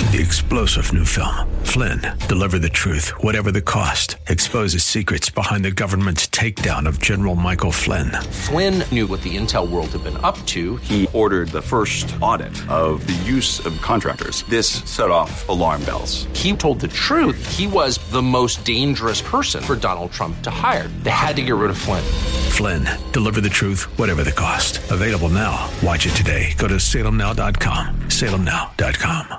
The explosive new film, Flynn, deliver the truth, whatever the cost, exposes secrets behind the government's takedown of General Michael Flynn. Flynn knew what the intel world had been up to. He ordered the first audit of the use of contractors. This set off alarm bells. He told the truth. He was the most dangerous person for Donald Trump to hire. They had to get rid of Flynn. Flynn, deliver the truth, whatever the cost. Available now. Watch it today. Go to salemnow.com. salemnow.com.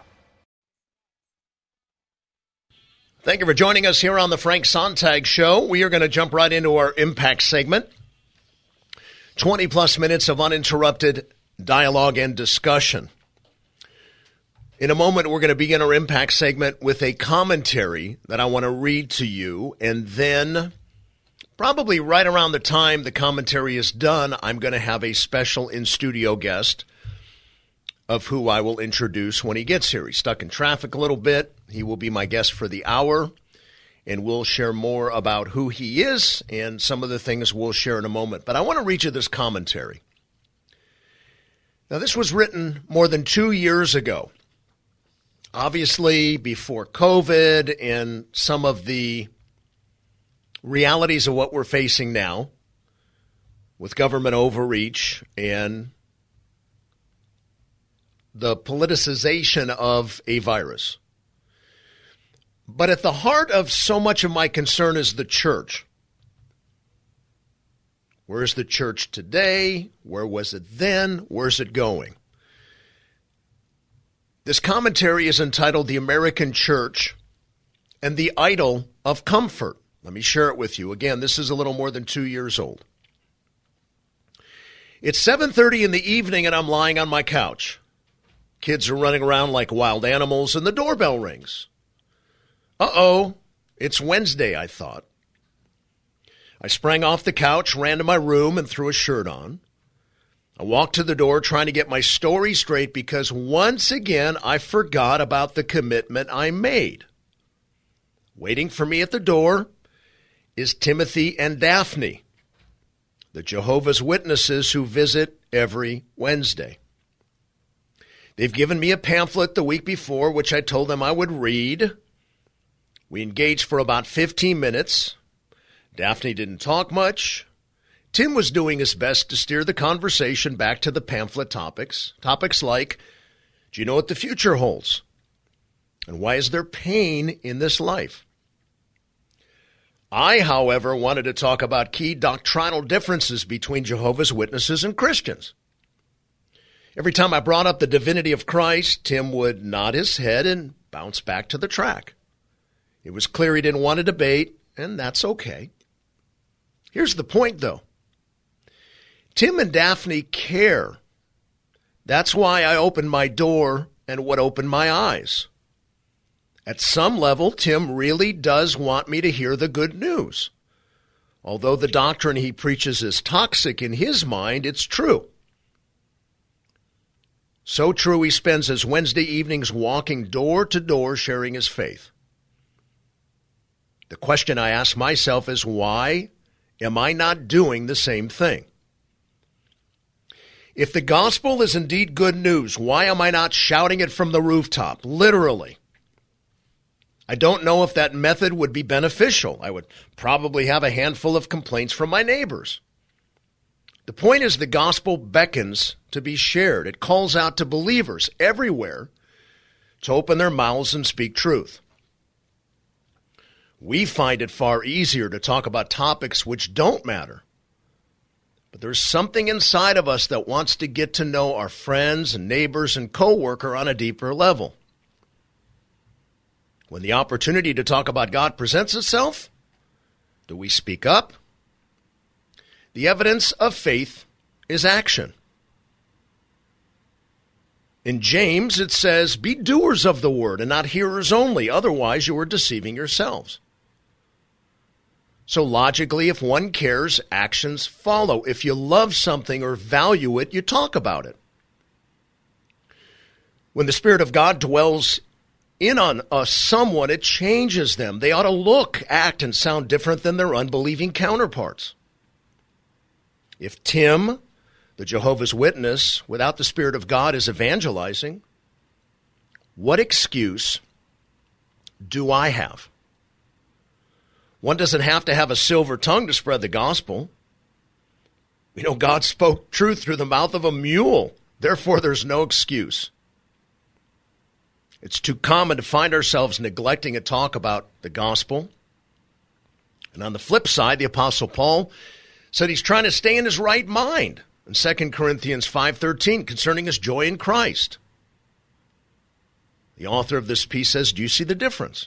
Thank you for joining us here on the Frank Sontag Show. We are going to jump right into our Impact segment. 20-plus minutes of uninterrupted dialogue and discussion. In a moment, we're going to begin our Impact segment with a commentary that I want to read to you. And then, probably right around the time the commentary is done, I'm going to have a special in-studio guest of who I will introduce when he gets here. He's stuck in traffic a little bit. He will be my guest for the hour, and we'll share more about who he is and some of the things we'll share in a moment. But I want to read you this commentary. Now, this was written more than 2 years ago, obviously before COVID and some of the realities of what we're facing now with government overreach and the politicization of a virus. But at the heart of so much of my concern is the church. Where is the church today? Where was it then? Where's it going? This commentary is entitled The American Church and the Idol of Comfort. Let me share it with you. Again, this is a little more than 2 years old. It's 7:30 in the evening and I'm lying on my couch. Kids are running around like wild animals and the doorbell rings. Uh-oh, it's Wednesday, I thought. I sprang off the couch, ran to my room, and threw a shirt on. I walked to the door trying to get my story straight because once again I forgot about the commitment I made. Waiting for me at the door is Timothy and Daphne, the Jehovah's Witnesses who visit every Wednesday. They've given me a pamphlet the week before, which I told them I would read. We engaged for about 15 minutes. Daphne didn't talk much. Tim was doing his best to steer the conversation back to the pamphlet topics. Topics like, do you know what the future holds? And why is there pain in this life? I, however, wanted to talk about key doctrinal differences between Jehovah's Witnesses and Christians. Every time I brought up the divinity of Christ, Tim would nod his head and bounce back to the track. It was clear he didn't want to debate, and that's okay. Here's the point, though. Tim and Daphne care. That's why I opened my door and what opened my eyes. At some level, Tim really does want me to hear the good news. Although the doctrine he preaches is toxic in his mind, it's true. So true, he spends his Wednesday evenings walking door to door sharing his faith. The question I ask myself is, why am I not doing the same thing? If the gospel is indeed good news, why am I not shouting it from the rooftop, literally? I don't know if that method would be beneficial. I would probably have a handful of complaints from my neighbors. The point is the gospel beckons to be shared. It calls out to believers everywhere to open their mouths and speak truth. We find it far easier to talk about topics which don't matter. But there's something inside of us that wants to get to know our friends and neighbors and co-worker on a deeper level. When the opportunity to talk about God presents itself, do we speak up? The evidence of faith is action. In James, it says, be doers of the word and not hearers only, otherwise you are deceiving yourselves. So logically, if one cares, actions follow. If you love something or value it, you talk about it. When the Spirit of God dwells in on someone, it changes them. They ought to look, act, and sound different than their unbelieving counterparts. If Tim, the Jehovah's Witness, without the Spirit of God, is evangelizing, What excuse do I have? One doesn't have to have a silver tongue to spread the gospel. We know God spoke truth through the mouth of a mule. Therefore, there's no excuse. It's too common to find ourselves neglecting to talk about the gospel. And on the flip side, the Apostle Paul said he's trying to stay in his right mind in 2 Corinthians 5:13 concerning his joy in Christ. The author of this piece says, do you see the difference?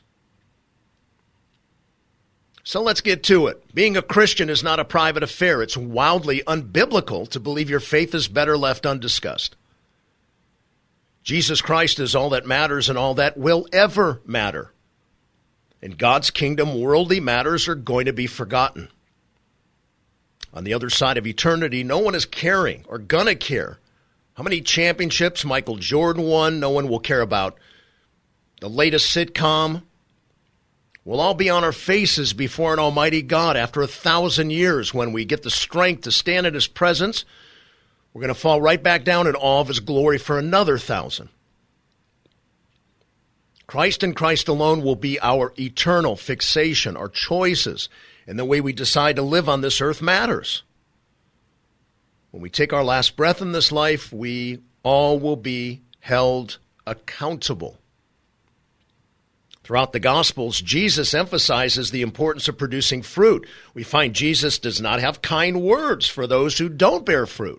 So let's get to it. Being a Christian is not a private affair. It's wildly unbiblical to believe your faith is better left undiscussed. Jesus Christ is all that matters and all that will ever matter. In God's kingdom, worldly matters are going to be forgotten. On the other side of eternity, no one is caring or gonna care how many championships Michael Jordan won. No one will care about the latest sitcom. We'll all be on our faces before an almighty God after 1,000 years. When we get the strength to stand in his presence, we're going to fall right back down in awe of his glory for another 1,000. Christ and Christ alone will be our eternal fixation. Our choices and the way we decide to live on this earth matters. When we take our last breath in this life, we all will be held accountable. Throughout the Gospels, Jesus emphasizes the importance of producing fruit. We find Jesus does not have kind words for those who don't bear fruit.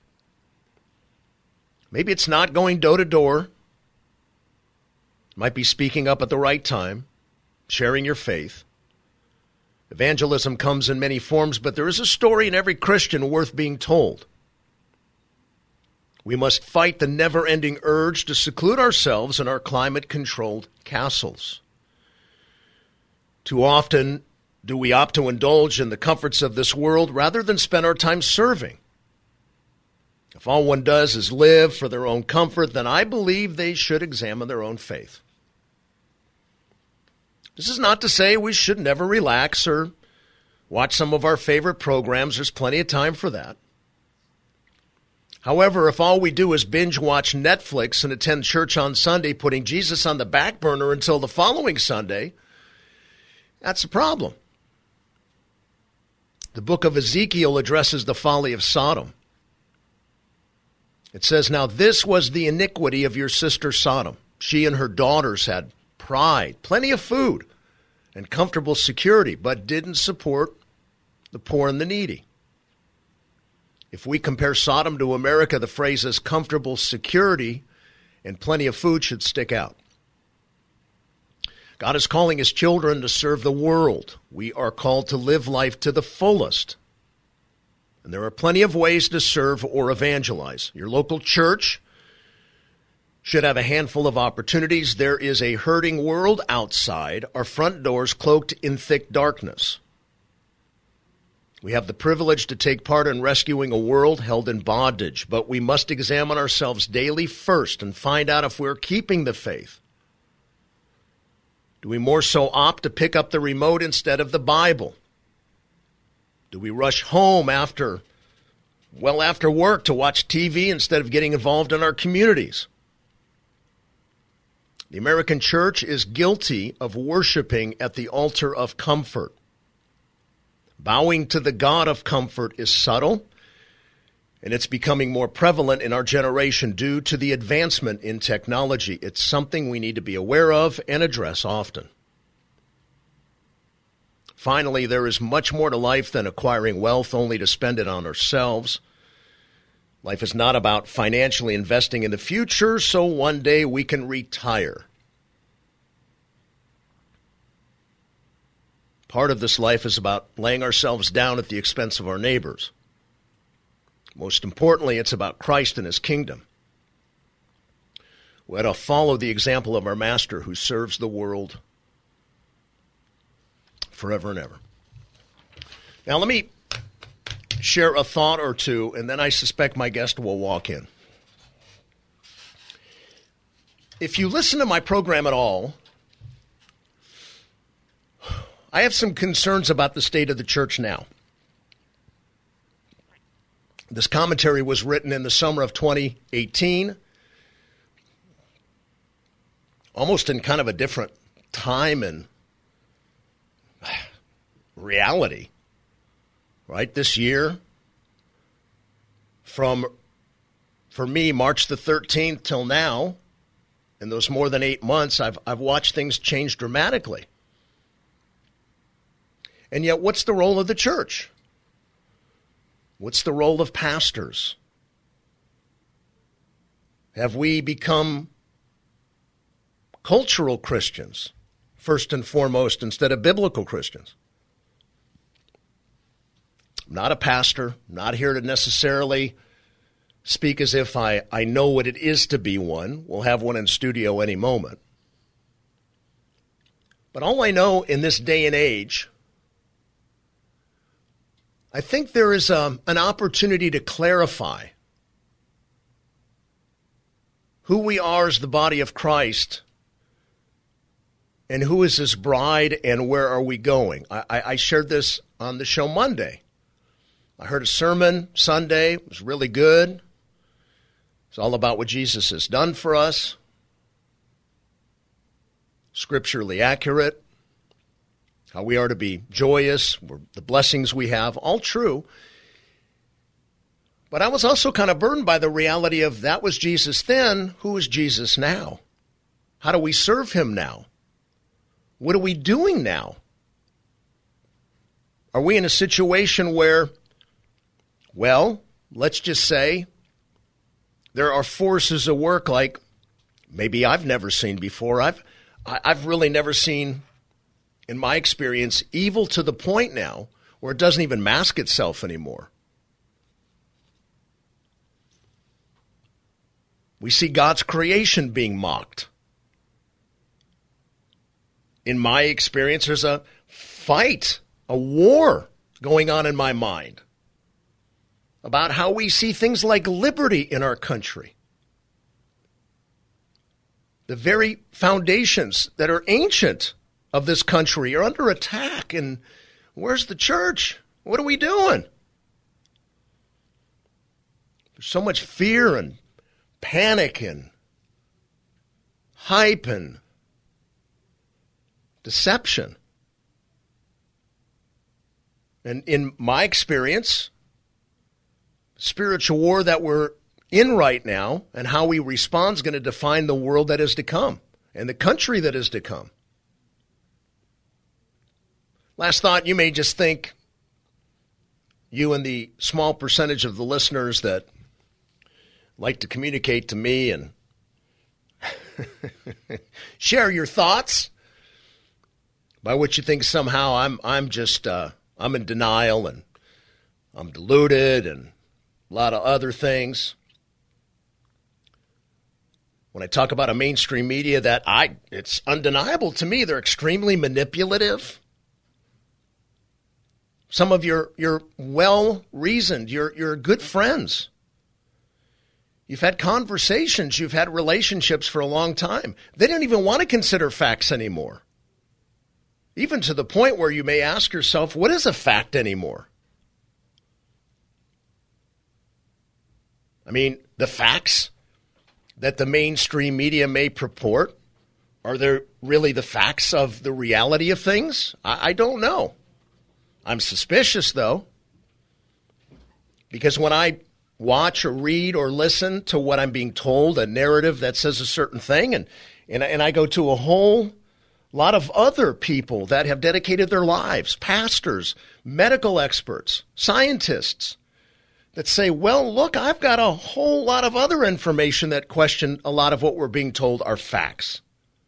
Maybe it's not going door to door. Might be speaking up at the right time, sharing your faith. Evangelism comes in many forms, but there is a story in every Christian worth being told. We must fight the never-ending urge to seclude ourselves in our climate-controlled castles. Too often do we opt to indulge in the comforts of this world rather than spend our time serving. If all one does is live for their own comfort, then I believe they should examine their own faith. This is not to say we should never relax or watch some of our favorite programs. There's plenty of time for that. However, if all we do is binge watch Netflix and attend church on Sunday, putting Jesus on the back burner until the following Sunday, that's a problem. The book of Ezekiel addresses the folly of Sodom. It says, now this was the iniquity of your sister Sodom. She and her daughters had pride, plenty of food, and comfortable security, but didn't support the poor and the needy. If we compare Sodom to America, the phrases comfortable security and plenty of food should stick out. God is calling his children to serve the world. We are called to live life to the fullest. And there are plenty of ways to serve or evangelize. Your local church should have a handful of opportunities. There is a hurting world outside, our front doors cloaked in thick darkness. We have the privilege to take part in rescuing a world held in bondage, but we must examine ourselves daily first and find out if we're keeping the faith. Do we more so opt to pick up the remote instead of the Bible? Do we rush home after work to watch TV instead of getting involved in our communities? The American church is guilty of worshiping at the altar of comfort. Bowing to the God of comfort is subtle, and it's becoming more prevalent in our generation due to the advancement in technology. It's something we need to be aware of and address often. Finally, there is much more to life than acquiring wealth only to spend it on ourselves. Life is not about financially investing in the future so one day we can retire. Part of this life is about laying ourselves down at the expense of our neighbors. Most importantly, it's about Christ and his kingdom. We ought to follow the example of our Master who serves the world forever and ever. Now, let me share a thought or two, and then I suspect my guest will walk in. If you listen to my program at all, I have some concerns about the state of the church now. This commentary was written in the summer of 2018. almost in kind of a different time and reality, right? This year, for me, March the 13th till now, in those more than 8 months, I've watched things change dramatically. And yet, what's the role of the church? What's the role of pastors? Have we become cultural Christians, first and foremost, instead of biblical Christians? I'm not a pastor, not here to necessarily speak as if I know what it is to be one. We'll have one in studio any moment. But all I know in this day and age, I think there is an opportunity to clarify who we are as the body of Christ and who is his bride and where are we going. I shared this on the show Monday. I heard a sermon Sunday. It was really good. It's all about what Jesus has done for us. Scripturally accurate. How we are to be joyous. The blessings we have. All true. But I was also kind of burdened by the reality of that was Jesus then. Who is Jesus now? How do we serve him now? What are we doing now? Are we in a situation where, well, let's just say there are forces at work like maybe I've never seen before. I've really never seen, in my experience, evil to the point now where it doesn't even mask itself anymore. We see God's creation being mocked. In my experience, there's a fight, a war going on in my mind about how we see things like liberty in our country. The very foundations that are ancient of this country are under attack. And where's the church? What are we doing? There's so much fear and panic and hype and deception. And in my experience, spiritual war that we're in right now and how we respond is going to define the world that is to come and the country that is to come. Last thought, you may just think, you and the small percentage of the listeners that like to communicate to me and share your thoughts, by which you think somehow I'm in denial and I'm deluded and a lot of other things. When I talk about a mainstream media it's undeniable to me they're extremely manipulative. Some of you're well-reasoned, you're good friends. You've had conversations, you've had relationships for a long time. They don't even want to consider facts anymore. Even to the point where you may ask yourself, what is a fact anymore? I mean, the facts that the mainstream media may purport, are they really the facts of the reality of things? I don't know. I'm suspicious, though, because when I watch or read or listen to what I'm being told, a narrative that says a certain thing, and I go to a whole lot of other people that have dedicated their lives, pastors, medical experts, scientists, that say, well, look, I've got a whole lot of other information that question a lot of what we're being told are facts.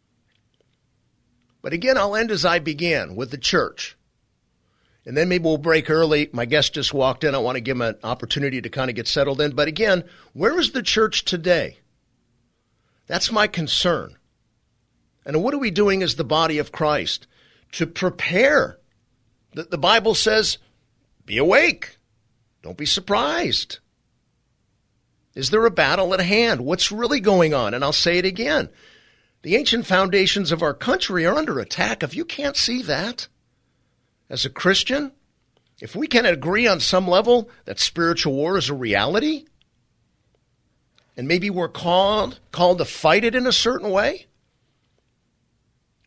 But again, I'll end as I began, with the church. And then maybe we'll break early. My guest just walked in. I want to give him an opportunity to kind of get settled in. But again, where is the church today? That's my concern. And what are we doing as the body of Christ to prepare? The Bible says, be awake. Don't be surprised. Is there a battle at hand? What's really going on? And I'll say it again. The ancient foundations of our country are under attack. If you can't see that as a Christian, if we can agree on some level that spiritual war is a reality, and maybe we're called to fight it in a certain way,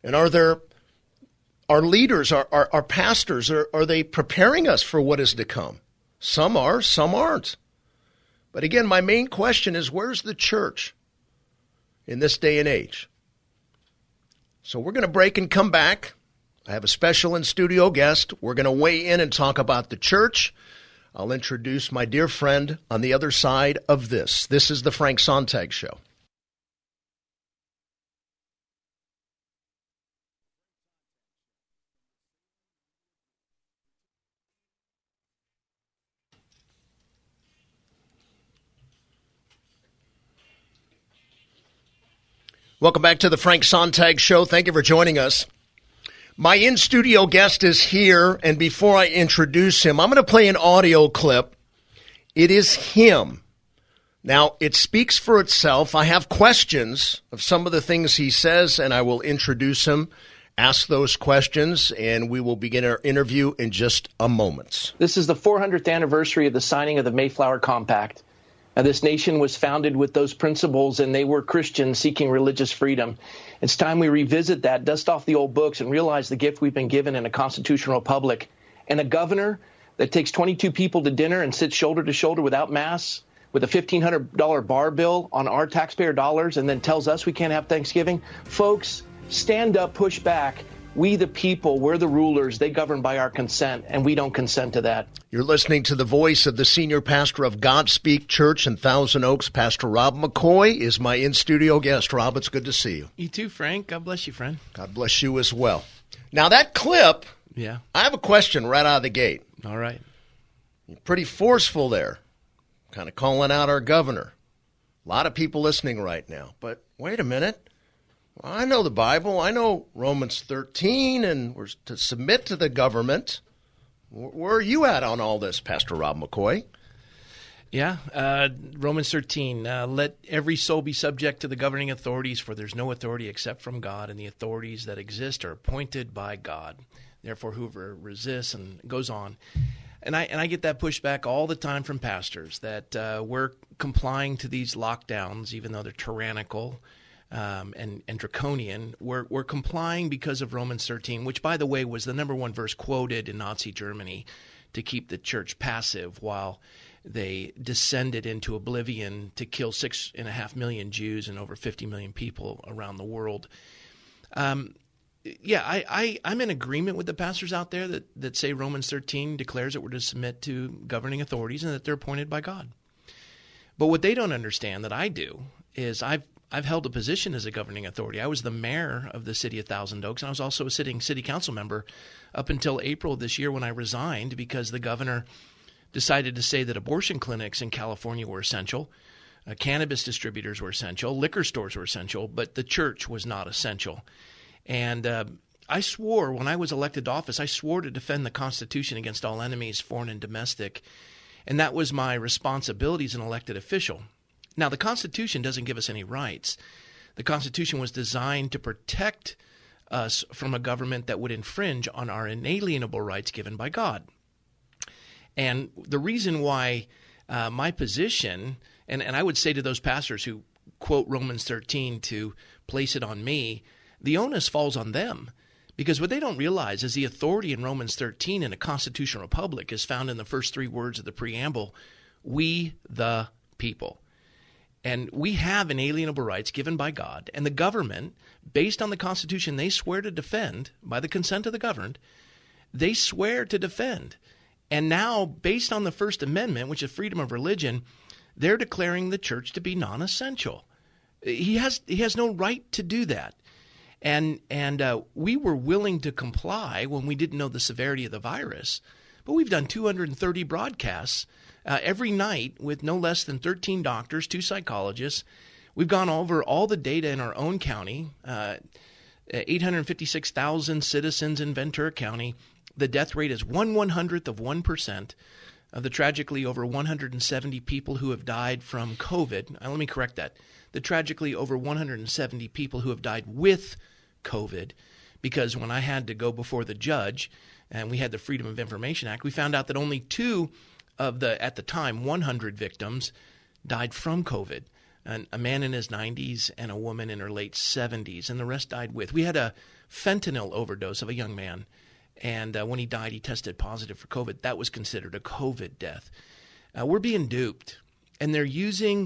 And our leaders, our pastors, are they preparing us for what is to come? Some are, some aren't. But again, my main question is, where's the church in this day and age? So we're going to break and come back. I have a special in-studio guest. We're going to weigh in and talk about the church. I'll introduce my dear friend on the other side of this. This is the Frank Sontag Show. Welcome back to the Frank Sontag Show. Thank you for joining us. My in-studio guest is here, and before I introduce him, I'm going to play an audio clip. It is him. Now, it speaks for itself. I have questions of some of the things he says, and I will introduce him, ask those questions, and we will begin our interview in just a moment. This is the 400th anniversary of the signing of the Mayflower Compact. This nation was founded with those principles, and they were Christians seeking religious freedom. It's time we revisit that, dust off the old books, and realize the gift we've been given in a constitutional republic. And a governor that takes 22 people to dinner and sits shoulder to shoulder without masks, with a $1,500 bar bill on our taxpayer dollars, and then tells us we can't have Thanksgiving. Folks, stand up, push back. We the people, we're the rulers. They govern by our consent, and we don't consent to that. You're listening to the voice of the senior pastor of Godspeak Church in Thousand Oaks. Pastor Rob McCoy is my in-studio guest. Rob, it's good to see you. You too, Frank. God bless you, friend. God bless you as well. Now, that clip, Yeah. I have a question right out of the gate. All right. You're pretty forceful there, kind of calling out our governor. A lot of people listening right now. But wait a minute. I know the Bible. I know Romans 13, and we're to submit to the government. Where are you at on all this, Pastor Rob McCoy? Yeah, Romans 13, let every soul be subject to the governing authorities, for there's no authority except from God, and the authorities that exist are appointed by God. Therefore, whoever resists, and goes on. And I get that pushback all the time from pastors, that we're complying to these lockdowns, even though they're tyrannical, and draconian. We're complying because of Romans 13, which, by the way, was the number one verse quoted in Nazi Germany to keep the church passive while they descended into oblivion to kill 6.5 million Jews and over 50 million people around the world. I'm in agreement with the pastors out there that say Romans 13 declares that we're to submit to governing authorities and that they're appointed by God. But what they don't understand that I do is I've held a position as a governing authority. I was the mayor of the city of Thousand Oaks, and I was also a sitting city council member up until April of this year when I resigned because the governor decided to say that abortion clinics in California were essential, cannabis distributors were essential, liquor stores were essential, but the church was not essential. And I swore, when I was elected to office, I swore to defend the Constitution against all enemies, foreign and domestic, and that was my responsibility as an elected official. Now, the Constitution doesn't give us any rights. The Constitution was designed to protect us from a government that would infringe on our inalienable rights given by God. And the reason why my position, and I would say to those pastors who quote Romans 13 to place it on me, the onus falls on them. Because what they don't realize is the authority in Romans 13 in a constitutional republic is found in the first three words of the preamble, we the people. And we have inalienable rights given by God, and the government, based on the Constitution they swear to defend, by the consent of the governed, they swear to defend. And now, based on the First Amendment, which is freedom of religion, they're declaring the church to be non-essential. He has no right to do that. And we were willing to comply when we didn't know the severity of the virus, but we've done 230 broadcasts every night with no less than 13 doctors, 2 psychologists. We've gone over all the data in our own county, 856,000 citizens in Ventura County. The death rate is 1/100th of 1% of the tragically over 170 people who have died from COVID. Let me correct that. The tragically over 170 people who have died with COVID, because when I had to go before the judge and we had the Freedom of Information Act, we found out that only 2 of the, at the time, 100 victims died from COVID. a man in his 90s and a woman in her late 70s, and the rest died with. We had a fentanyl overdose of a young man, and when he died, he tested positive for COVID. That was considered a COVID death. We're being duped, and they're using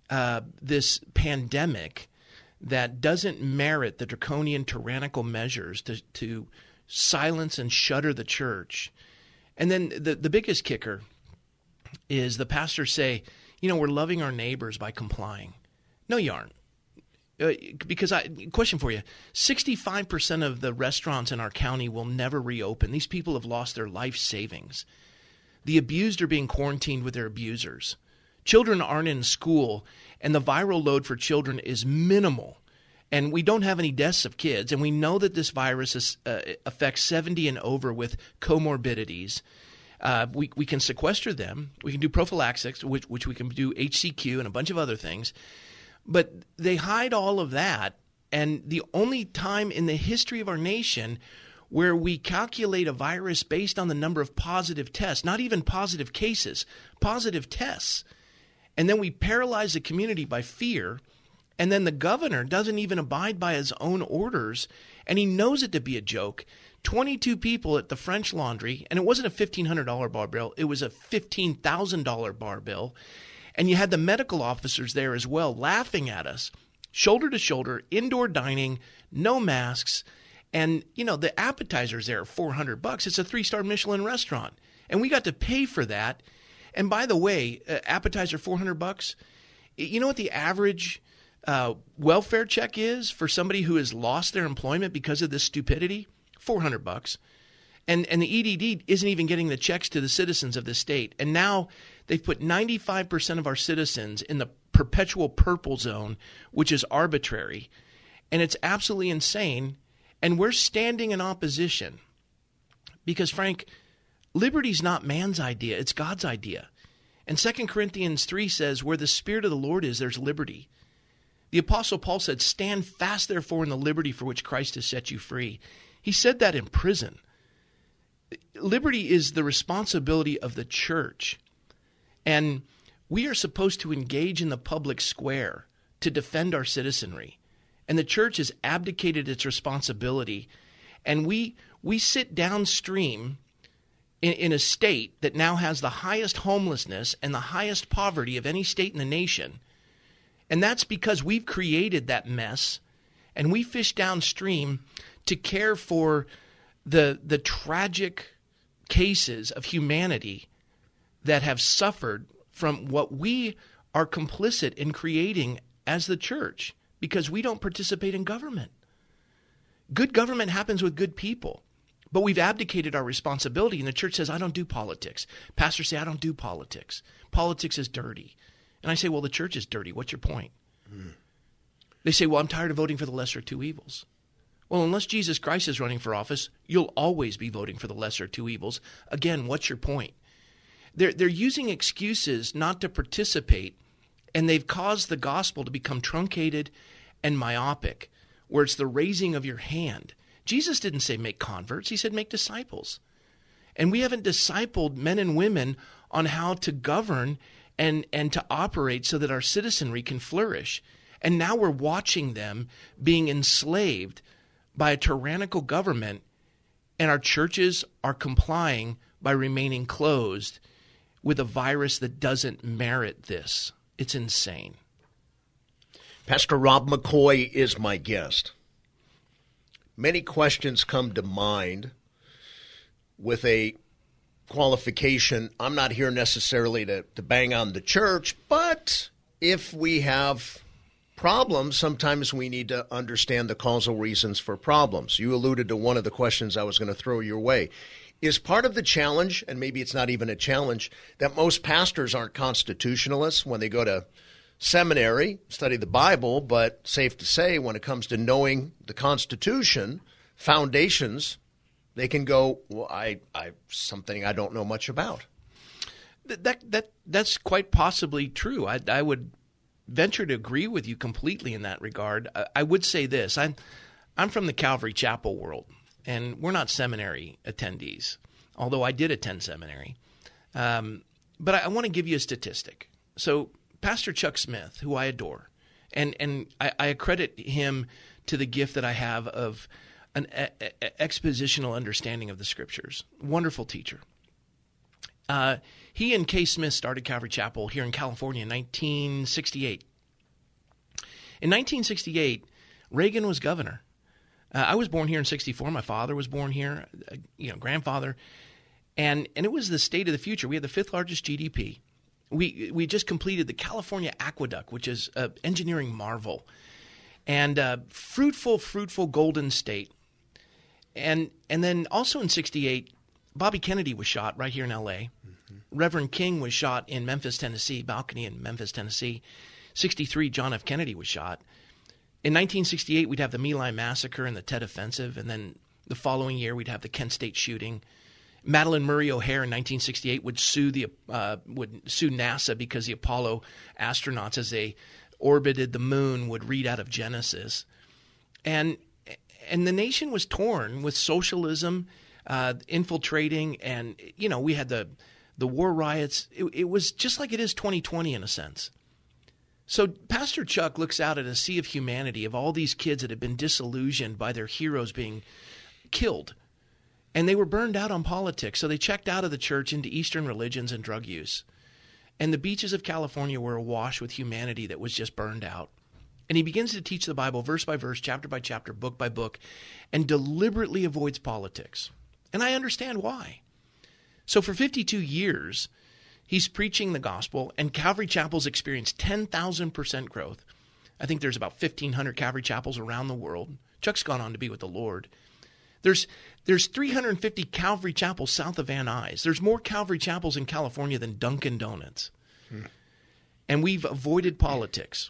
this pandemic that doesn't merit the draconian tyrannical measures to silence and shutter the church. And then the biggest kicker is the pastors say, we're loving our neighbors by complying. No, you aren't. Because question for you, 65% of the restaurants in our county will never reopen. These people have lost their life savings. The abused are being quarantined with their abusers. Children aren't in school, and the viral load for children is minimal. And we don't have any deaths of kids, and we know that this virus affects 70 and over with comorbidities. We can sequester them. We can do prophylaxis, which we can do HCQ and a bunch of other things. But they hide all of that, and the only time in the history of our nation where we calculate a virus based on the number of positive tests, not even positive cases, positive tests, and then we paralyze the community by fear, and then the governor doesn't even abide by his own orders, and he knows it to be a joke. 22 people at the French Laundry, and it wasn't a $1,500 bar bill, it was a $15,000 bar bill. And you had the medical officers there as well laughing at us, shoulder to shoulder, indoor dining, no masks. And, the appetizers there are $400. It's a 3-star Michelin restaurant. And we got to pay for that. And by the way, appetizer $400. You know what the average welfare check is for somebody who has lost their employment because of this stupidity? $400. And the EDD isn't even getting the checks to the citizens of the state. And now they've put 95% of our citizens in the perpetual purple zone, which is arbitrary. And it's absolutely insane. And we're standing in opposition because, Frank, liberty's not man's idea. It's God's idea. And 2 Corinthians 3 says, where the Spirit of the Lord is, there's liberty. The Apostle Paul said, stand fast, therefore, in the liberty for which Christ has set you free. He said that in prison. Liberty is the responsibility of the church. And we are supposed to engage in the public square to defend our citizenry. And the church has abdicated its responsibility. And we sit downstream in a state that now has the highest homelessness and the highest poverty of any state in the nation. And that's because we've created that mess, and we fish downstream to care for the tragic cases of humanity that have suffered from what we are complicit in creating as the church, because we don't participate in government. Good government happens with good people, but we've abdicated our responsibility, and the church says, I don't do politics. Pastors say, I don't do politics. Politics is dirty. And I say, well, the church is dirty. What's your point? They say, well, I'm tired of voting for the lesser of two evils. Well, unless Jesus Christ is running for office, you'll always be voting for the lesser of two evils. Again, what's your point? They're using excuses not to participate, and they've caused the gospel to become truncated and myopic, where it's the raising of your hand. Jesus didn't say make converts. He said make disciples. And we haven't discipled men and women on how to govern and to operate so that our citizenry can flourish. And now we're watching them being enslaved by a tyrannical government, and our churches are complying by remaining closed with a virus that doesn't merit this. It's insane. Pastor Rob McCoy is my guest. Many questions come to mind with a qualification. I'm not here necessarily to bang on the church, but if we have problems, sometimes we need to understand the causal reasons for problems. You alluded to one of the questions I was going to throw your way. Is part of the challenge, and maybe it's not even a challenge, that most pastors aren't constitutionalists when they go to seminary, study the Bible, but safe to say when it comes to knowing the Constitution, foundations, they can go, well, I something I don't know much about. That's quite possibly true. I would venture to agree with you completely in that regard. I would say this. I'm from the Calvary Chapel world, and we're not seminary attendees, although I did attend seminary. But I want to give you a statistic. So Pastor Chuck Smith, who I adore, and I accredit him to the gift that I have of an expositional understanding of the Scriptures. Wonderful teacher. He and Kay Smith started Calvary Chapel here in California in 1968. In 1968, Reagan was governor. I was born here in 64. My father was born here, grandfather. And it was the state of the future. We had the 5th largest GDP. We just completed the California Aqueduct, which is an engineering marvel. And fruitful golden state. And then also in 68, Bobby Kennedy was shot right here in L.A. Mm-hmm. Reverend King was shot in Memphis, Tennessee, balcony in Memphis, Tennessee. 63, John F. Kennedy was shot. In 1968, we'd have the My Lai massacre and the Tet Offensive, and then the following year we'd have the Kent State shooting. Madalyn Murray O'Hair in 1968 would sue NASA because the Apollo astronauts, as they orbited the moon, would read out of Genesis. And the nation was torn with socialism infiltrating, and we had the war riots. It was just like it is 2020 in a sense. So Pastor Chuck looks out at a sea of humanity of all these kids that have been disillusioned by their heroes being killed. And they were burned out on politics, so they checked out of the church into Eastern religions and drug use. And the beaches of California were awash with humanity that was just burned out. And he begins to teach the Bible verse by verse, chapter by chapter, book by book, and deliberately avoids politics. And I understand why. So for 52 years, he's preaching the gospel, and Calvary Chapel's experienced 10,000% growth. I think there's about 1,500 Calvary Chapels around the world. Chuck's gone on to be with the Lord. There's 350 Calvary Chapels south of Van Nuys. There's more Calvary Chapels in California than Dunkin' Donuts. And we've avoided politics.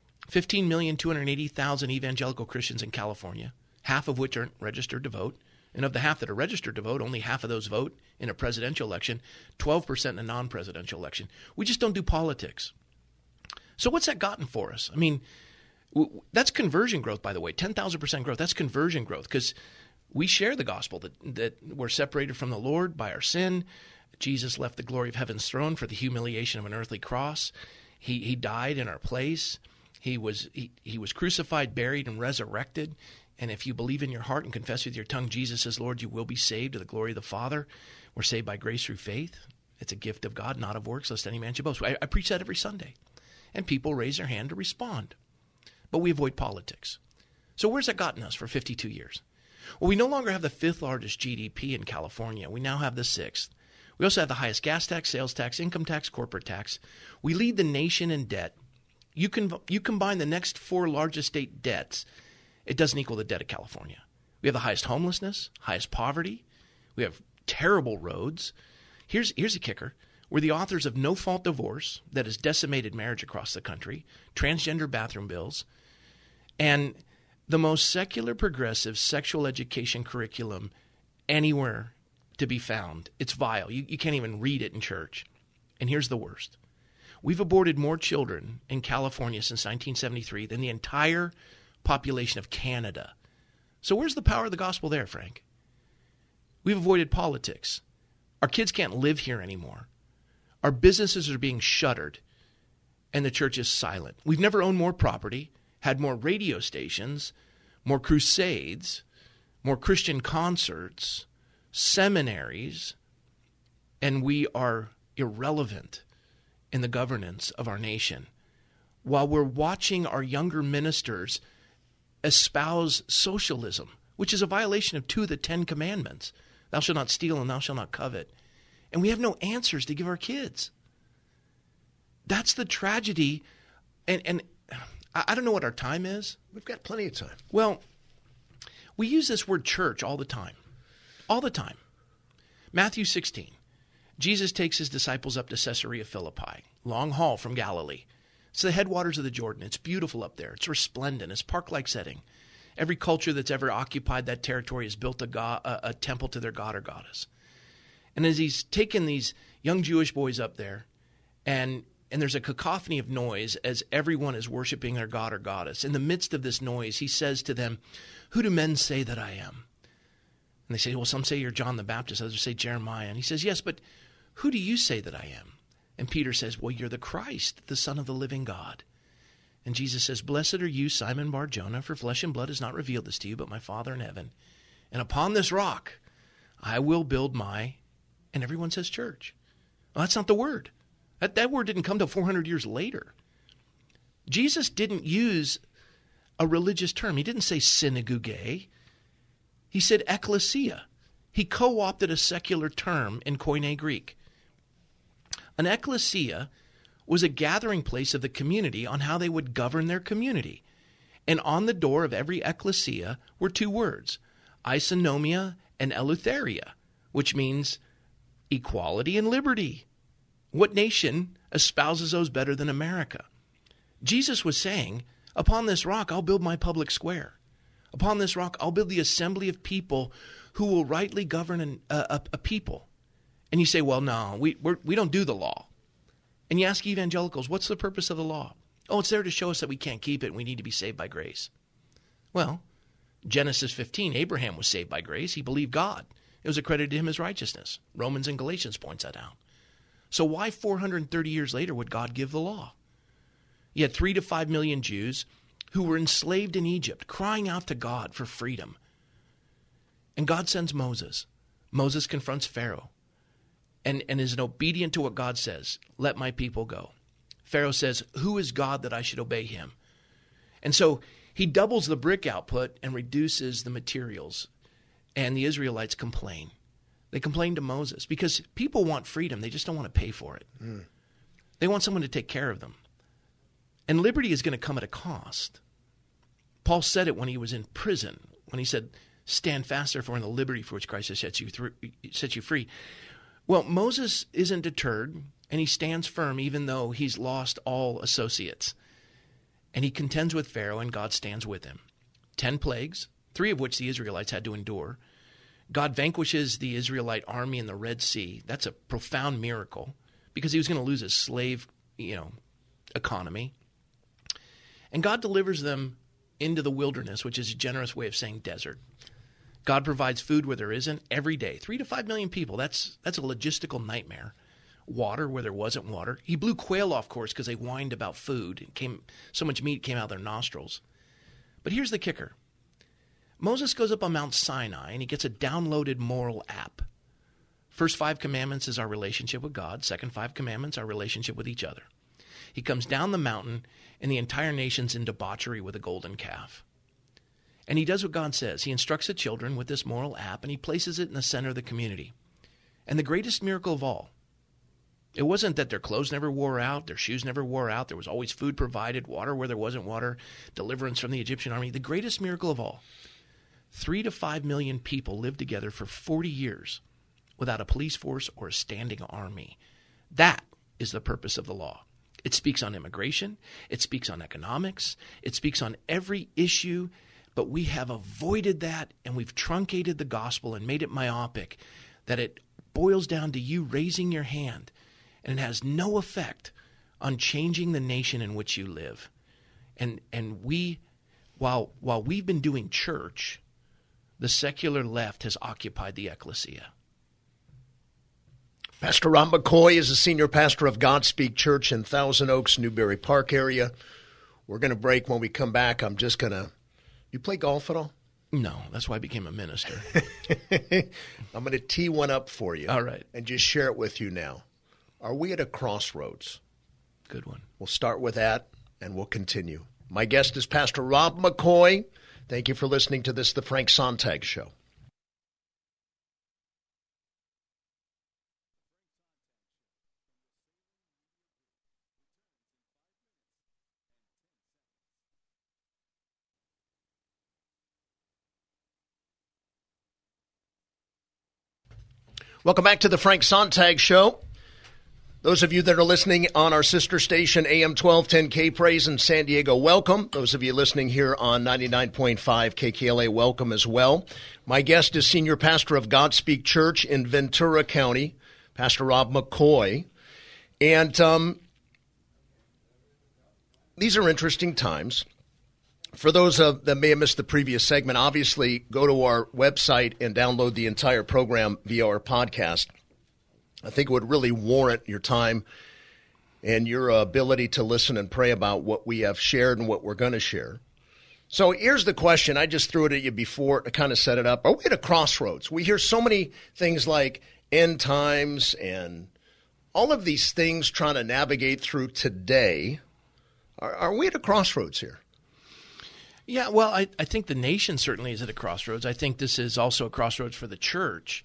15,280,000 evangelical Christians in California, half of which aren't registered to vote. And of the half that are registered to vote, only half of those vote in a presidential election, 12% in a non-presidential election. We just don't do politics. So what's that gotten for us? I mean, that's conversion growth, by the way. 10,000% growth, that's conversion growth, because we share the gospel that we're separated from the Lord by our sin. Jesus left the glory of heaven's throne for the humiliation of an earthly cross. He died in our place. He was crucified, buried, and resurrected. And if you believe in your heart and confess with your tongue Jesus is Lord, you will be saved to the glory of the Father. We're saved by grace through faith. It's a gift of God, not of works, lest any man should boast. I preach that every Sunday. And people raise their hand to respond. But we avoid politics. So where's that gotten us for 52 years? Well, we no longer have the 5th largest GDP in California. We now have the 6th. We also have the highest gas tax, sales tax, income tax, corporate tax. We lead the nation in debt. You combine the next 4 largest state debts, it doesn't equal the debt of California. We have the highest homelessness, highest poverty. We have terrible roads. Here's a kicker. We're the authors of no-fault divorce that has decimated marriage across the country, transgender bathroom bills, and the most secular, progressive sexual education curriculum anywhere to be found. It's vile. You can't even read it in church. And here's the worst. We've aborted more children in California since 1973 than the entire population of Canada. So where's the power of the gospel there, Frank? We've avoided politics. Our kids can't live here anymore. Our businesses are being shuttered, and the church is silent. We've never owned more property, had more radio stations, more crusades, more Christian concerts, seminaries, and we are irrelevant in the governance of our nation. While we're watching our younger ministers espouse socialism, which is a violation of 2 of the 10 commandments. Thou shalt not steal and thou shalt not covet. And we have no answers to give our kids. That's the tragedy. And I don't know what our time is. We've got plenty of time. Well, we use this word church all the time. All the time. Matthew 16. Jesus takes his disciples up to Caesarea Philippi, long haul from Galilee. It's the headwaters of the Jordan. It's beautiful up there. It's resplendent. It's park-like setting. Every culture that's ever occupied that territory has built a temple to their god or goddess. And as he's taken these young Jewish boys up there, and there's a cacophony of noise as everyone is worshiping their god or goddess. In the midst of this noise, he says to them, "Who do men say that I am?" And they say, "Well, some say you're John the Baptist. Others say Jeremiah." And he says, "Yes, but who do you say that I am?" And Peter says, well, you're the Christ, the Son of the living God. And Jesus says, blessed are you, Simon Bar-Jonah, for flesh and blood has not revealed this to you, but my Father in heaven. And upon this rock I will build my, and everyone says church. Well, that's not the word. That word didn't come till 400 years later. Jesus didn't use a religious term. He didn't say synagogue. He said ecclesia. He co-opted a secular term in Koine Greek. An ecclesia was a gathering place of the community on how they would govern their community. And on the door of every ecclesia were two words, isonomia and eleutheria, which means equality and liberty. What nation espouses those better than America? Jesus was saying, upon this rock I'll build my public square. Upon this rock I'll build the assembly of people who will rightly govern a people. And you say, well, no, we don't do the law. And you ask evangelicals, what's the purpose of the law? Oh, it's there to show us that we can't keep it and we need to be saved by grace. Well, Genesis 15, Abraham was saved by grace. He believed God. It was accredited to him as righteousness. Romans and Galatians points that out. So why 430 years later would God give the law? You had 3 to 5 million Jews who were enslaved in Egypt, crying out to God for freedom. And God sends Moses. Moses confronts Pharaoh and is obedient to what God says. Let my people go. Pharaoh says, who is God that I should obey him? And so he doubles the brick output and reduces the materials. And the Israelites complain. They complain to Moses because people want freedom. They just don't want to pay for it. They want someone to take care of them. And liberty is going to come at a cost. Paul said it when he was in prison, when he said, stand fast, therefore, in the liberty for which Christ has set you free. Well, Moses isn't deterred, and he stands firm even though he's lost all associates. And he contends with Pharaoh, and God stands with him. 10 plagues, 3 of which the Israelites had to endure. God vanquishes the Israelite army in the Red Sea. That's a profound miracle because he was going to lose his slave, economy. And God delivers them into the wilderness, which is a generous way of saying desert. God provides food where there isn't every day. 3 to 5 million people. That's a logistical nightmare. Water where there wasn't water. He blew quail off course because they whined about food. So much meat came out of their nostrils. But here's the kicker. Moses goes up on Mount Sinai and he gets a downloaded moral app. First 5 commandments is our relationship with God. Second 5 commandments, our relationship with each other. He comes down the mountain and the entire nation's in debauchery with a golden calf. And he does what God says. He instructs the children with this moral app and he places it in the center of the community. And the greatest miracle of all, it wasn't that their clothes never wore out, their shoes never wore out, there was always food provided, water where there wasn't water, deliverance from the Egyptian army. The greatest miracle of all, 3 to 5 million people lived together for 40 years without a police force or a standing army. That is the purpose of the law. It speaks on immigration. It speaks on economics. It speaks on every issue. But we have avoided that, and we've truncated the gospel and made it myopic, that it boils down to you raising your hand, and it has no effect on changing the nation in which you live. And we, while we've been doing church, the secular left has occupied the ecclesia. Pastor Rob McCoy is a senior pastor of Godspeak Church in Thousand Oaks, Newbury Park area. We're going to break. When we come back, I'm just going to... You play golf at all? No, that's why I became a minister. I'm going to tee one up for you. All right. And just share it with you now. Are we at a crossroads? Good one. We'll start with that, and we'll continue. My guest is Pastor Rob McCoy. Thank you for listening to this, The Frank Sontag Show. Welcome back to the Frank Sontag Show. Those of you that are listening on our sister station, AM 1210 K-Praise in San Diego, welcome. Those of you listening here on 99.5 KKLA, welcome as well. My guest is Senior Pastor of Godspeak Church in Ventura County, Pastor Rob McCoy. And these are interesting times. For those that may have missed the previous segment, obviously go to our website and download the entire program via our podcast. I think it would really warrant your time and your ability to listen and pray about what we have shared and what we're going to share. So here's the question. I just threw it at you before to kind of set it up. Are we at a crossroads? We hear so many things like end times and all of these things trying to navigate through today. Are we at a crossroads here? Yeah, well, I think the nation certainly is at a crossroads. I think this is also a crossroads for the church.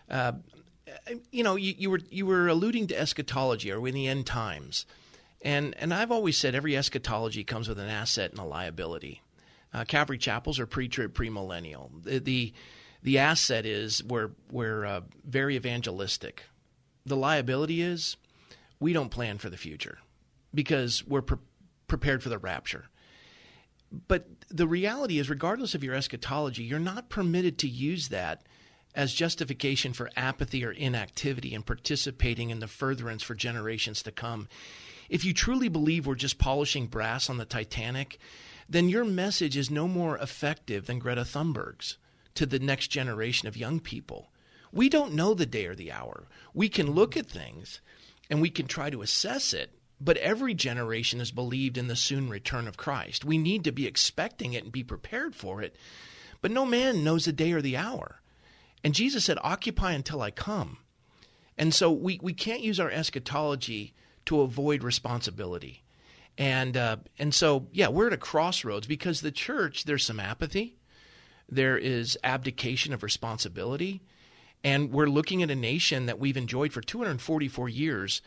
You were alluding to eschatology. Are we in the end times? And I've always said every eschatology comes with an asset and a liability. Calvary Chapels are pre-trib, premillennial. The asset is we're very evangelistic. The liability is we don't plan for the future because we're prepared for the rapture. But the reality is, regardless of your eschatology, you're not permitted to use that as justification for apathy or inactivity in participating in the furtherance for generations to come. If you truly believe we're just polishing brass on the Titanic, then your message is no more effective than Greta Thunberg's to the next generation of young people. We don't know the day or the hour. We can look at things and we can try to assess it, but every generation has believed in the soon return of Christ. We need to be expecting it and be prepared for it, but no man knows the day or the hour. And Jesus said, occupy until I come. And so we can't use our eschatology to avoid responsibility. And so, we're at a crossroads because the church, there's some apathy. There is abdication of responsibility. And we're looking at a nation that we've enjoyed for 244 years,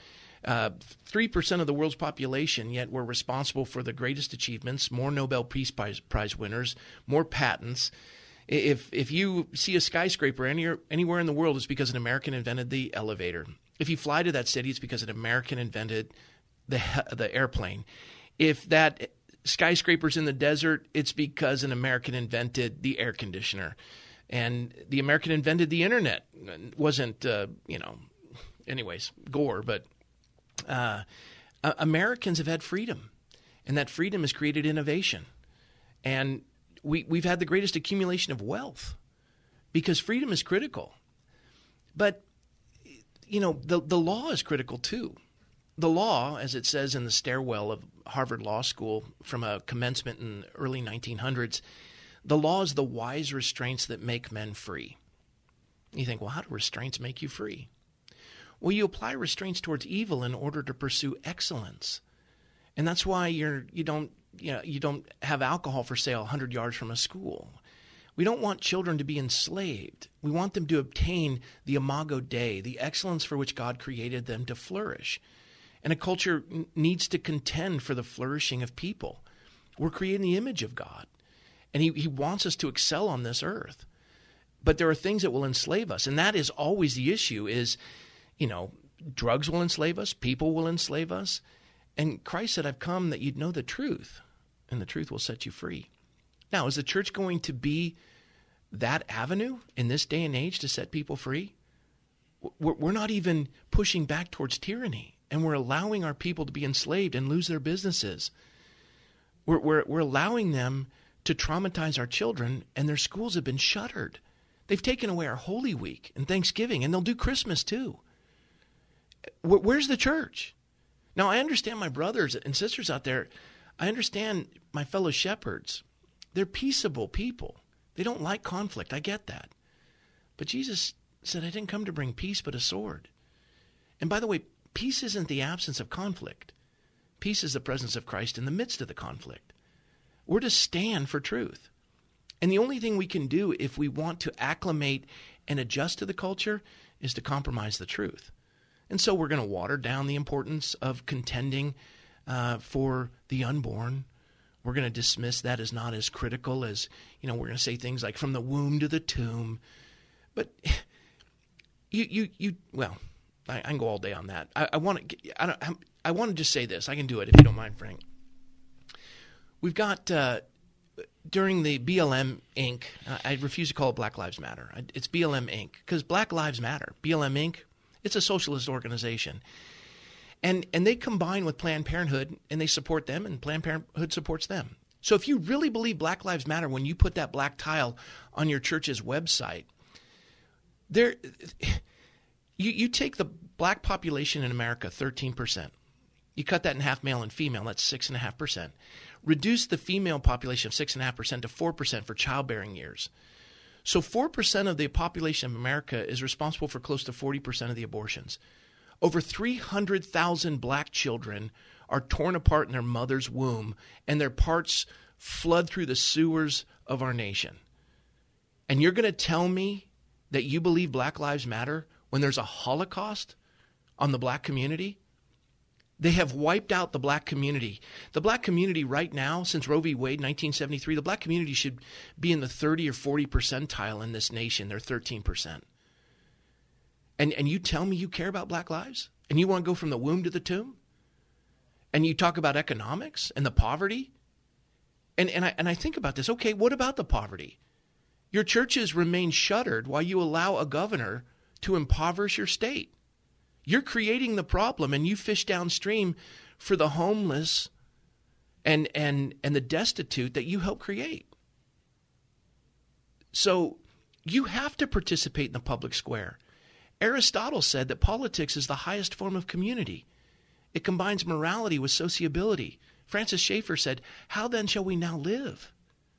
3% of the world's population, yet we're responsible for the greatest achievements, more Nobel Peace Prize winners, more patents. If you see a skyscraper anywhere in the world, it's because an American invented the elevator. If you fly to that city, it's because an American invented the airplane. If that skyscraper's in the desert, it's because an American invented the air conditioner. And the American invented the internet. It wasn't, anyways, Gore, but Americans have had freedom, and that freedom has created innovation. And we've had the greatest accumulation of wealth because freedom is critical. But, the law is critical too. The law, as it says in the stairwell of Harvard Law School from a commencement in the early 1900s, the law is the wise restraints that make men free. You think, well, how do restraints make you free? Well, you apply restraints towards evil in order to pursue excellence. And that's why you don't have alcohol for sale 100 yards from a school. We don't want children to be enslaved. We want them to obtain the imago Dei, the excellence for which God created them to flourish. And a culture needs to contend for the flourishing of people. We're creating the image of God, and he wants us to excel on this earth. But there are things that will enslave us, and that is always the issue is, drugs will enslave us, people will enslave us. And Christ said, I've come that you'd know the truth, and the truth will set you free. Now, is the church going to be that avenue in this day and age to set people free? We're not even pushing back towards tyranny, and we're allowing our people to be enslaved and lose their businesses. We're allowing them to traumatize our children, and their schools have been shuttered. They've taken away our Holy Week and Thanksgiving, and they'll do Christmas too. Where's the church? Now, I understand my brothers and sisters out there. I understand my fellow shepherds. They're peaceable people. They don't like conflict. I get that. But Jesus said, I didn't come to bring peace, but a sword. And by the way, peace isn't the absence of conflict. Peace is the presence of Christ in the midst of the conflict. We're to stand for truth. And the only thing we can do if we want to acclimate and adjust to the culture is to compromise the truth. And so we're going to water down the importance of contending for the unborn. We're going to dismiss that as not as critical as, we're going to say things like from the womb to the tomb. But I can go all day on that. I want to just say this. I can do it if you don't mind, Frank. We've got during the BLM Inc. I refuse to call it Black Lives Matter. It's BLM Inc. because Black Lives Matter. BLM Inc. It's a socialist organization. And they combine with Planned Parenthood, and they support them, and Planned Parenthood supports them. So if you really believe Black Lives Matter, when you put that black tile on your church's website, you take the black population in America, 13%. You cut that in half, male and female, that's 6.5%. Reduce the female population of 6.5% to 4% for childbearing years. So 4% of the population of America is responsible for close to 40% of the abortions. Over 300,000 black children are torn apart in their mother's womb, and their parts flood through the sewers of our nation. And you're going to tell me that you believe Black Lives Matter when there's a Holocaust on the black community? They have wiped out the black community. The black community right now, since Roe v. Wade, 1973, the black community should be in the 30 or 40 percentile in this nation. They're 13%. And you tell me you care about black lives? And you want to go from the womb to the tomb? And you talk about economics and the poverty? And I think about this. Okay, what about the poverty? Your churches remain shuttered while you allow a governor to impoverish your state. You're creating the problem, and you fish downstream for the homeless and the destitute that you help create. So you have to participate in the public square. Aristotle said that politics is the highest form of community. It combines morality with sociability. Francis Schaeffer said, "How then shall we now live?"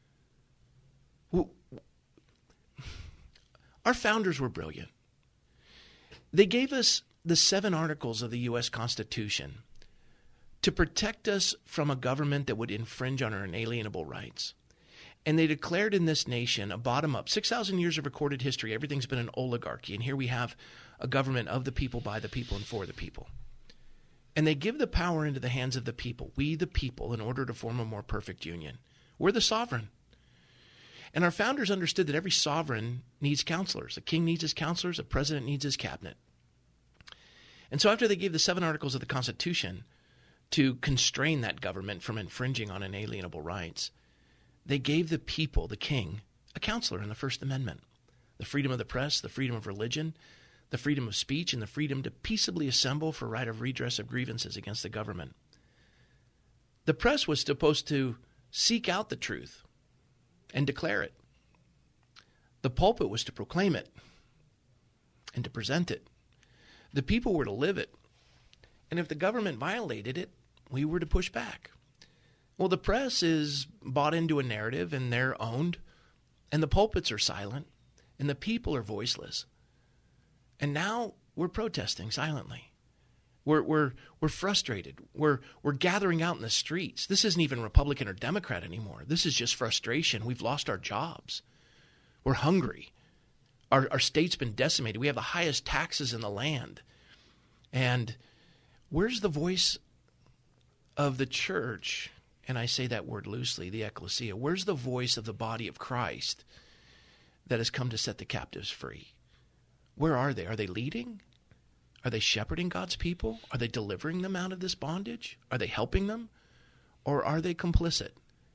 Our founders were brilliant. They gave us the 7 articles of the U.S. Constitution to protect us from a government that would infringe on our inalienable rights. And they declared in this nation a bottom-up, 6,000 years of recorded history, everything's been an oligarchy. And here we have a government of the people, by the people, and for the people. And they give the power into the hands of the people, we the people, in order to form a more perfect union. We're the sovereign. And our founders understood that every sovereign needs counselors. A king needs his counselors, a president needs his cabinet. And so after they gave the 7 articles of the Constitution to constrain that government from infringing on inalienable rights, they gave the people, the king, a counselor in the First Amendment. The freedom of the press, the freedom of religion, the freedom of speech, and the freedom to peaceably assemble for right of redress of grievances against the government. The press was supposed to seek out the truth and declare it. The pulpit was to proclaim it and to present it. The people were to live it. And if the government violated it, we were to push back. Well, the press is bought into a narrative, and they're owned, and the pulpits are silent, and the people are voiceless. And now we're protesting silently. We're frustrated. We're gathering out in the streets. This isn't even Republican or Democrat anymore. This is just frustration. We've lost our jobs. We're hungry. Our state's been decimated. We have the highest taxes in the land. And where's the voice of the church? And I say that word loosely, the ecclesia. Where's the voice of the body of Christ that has come to set the captives free? Where are they? Are they leading? Are they shepherding God's people? Are they delivering them out of this bondage? Are they helping them? Or are they complicit?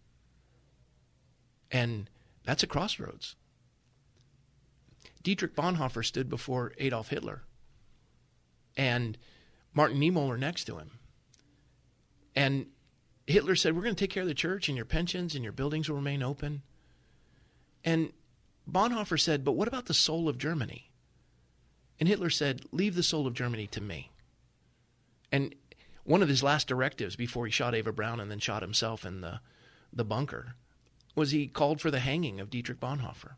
And that's a crossroads. Dietrich Bonhoeffer stood before Adolf Hitler, and Martin Niemöller next to him. And Hitler said, we're going to take care of the church, and your pensions and your buildings will remain open. And Bonhoeffer said, but what about the soul of Germany? And Hitler said, leave the soul of Germany to me. And one of his last directives before he shot Eva Braun and then shot himself in the bunker was he called for the hanging of Dietrich Bonhoeffer.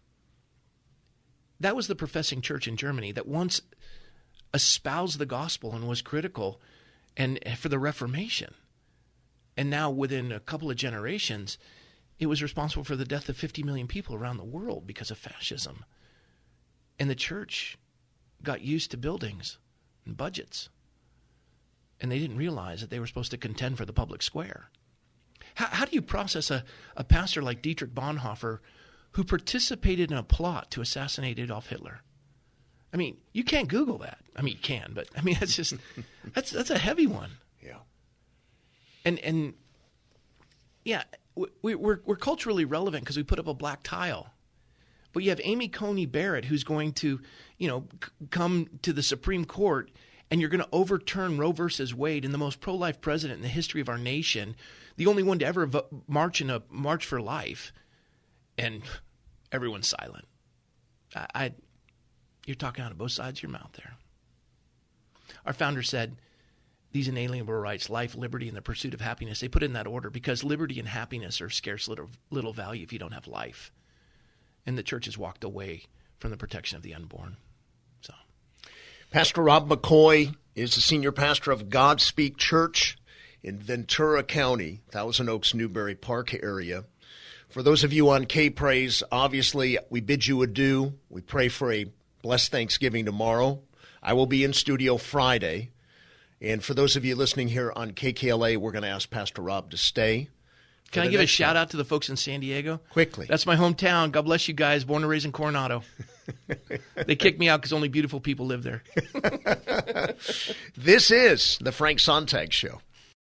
That was the professing church in Germany that once espoused the gospel and was critical and for the Reformation. And now within a couple of generations, it was responsible for the death of 50 million people around the world because of fascism. And the church got used to buildings and budgets. And they didn't realize that they were supposed to contend for the public square. How do you process a pastor like Dietrich Bonhoeffer who participated in a plot to assassinate Adolf Hitler? I mean, you can't Google that. I mean, you can, but I mean, that's just that's a heavy one. Yeah. And yeah, we're culturally relevant because we put up a black tile. But you have Amy Coney Barrett who's going to, come to the Supreme Court, and you're going to overturn Roe versus Wade, and the most pro-life president in the history of our nation, the only one to ever march in a March for Life, and everyone's silent. You're talking out of both sides of your mouth there. Our founder said, these inalienable rights, life, liberty, and the pursuit of happiness. They put it in that order because liberty and happiness are of scarce little value if you don't have life. And the church has walked away from the protection of the unborn. So, Pastor Rob McCoy is the senior pastor of Godspeak Church in Ventura County, Thousand Oaks, Newberry Park area. For those of you on K-Praise, obviously we bid you adieu. We pray for a blessed Thanksgiving tomorrow. I will be in studio Friday. And for those of you listening here on KKLA, we're going to ask Pastor Rob to stay. Can I give a shout out to the folks in San Diego? Quickly. That's my hometown. God bless you guys. Born and raised in Coronado. They kicked me out because only beautiful people live there. This is the Frank Sontag Show.